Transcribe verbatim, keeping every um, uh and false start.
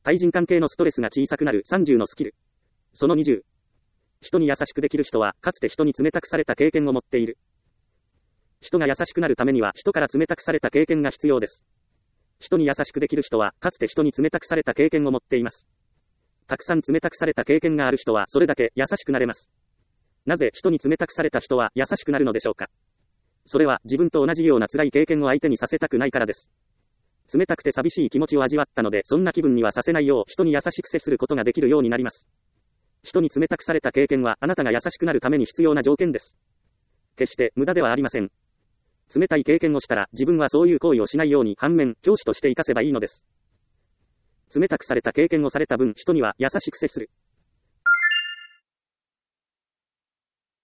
対人関係のストレスが小さくなるさんじゅうのスキル。そのにじゅう。人に優しくできる人は、かつて人に冷たくされた経験を持っている。人が優しくなるためには、人から冷たくされた経験が必要です。人に優しくできる人は、かつて人に冷たくされた経験を持っています。たくさん冷たくされた経験がある人は、それだけ優しくなれます。なぜ人に冷たくされた人は優しくなるのでしょうか。それは、自分と同じような辛い経験を相手にさせたくないからです。冷たくて寂しい気持ちを味わったので、そんな気分にはさせないよう、人に優しく接することができるようになります。人に冷たくされた経験は、あなたが優しくなるために必要な条件です。決して無駄ではありません。冷たい経験をしたら、自分はそういう行為をしないように、反面、教師として活かせばいいのです。冷たくされた経験をされた分、人には優しく接する。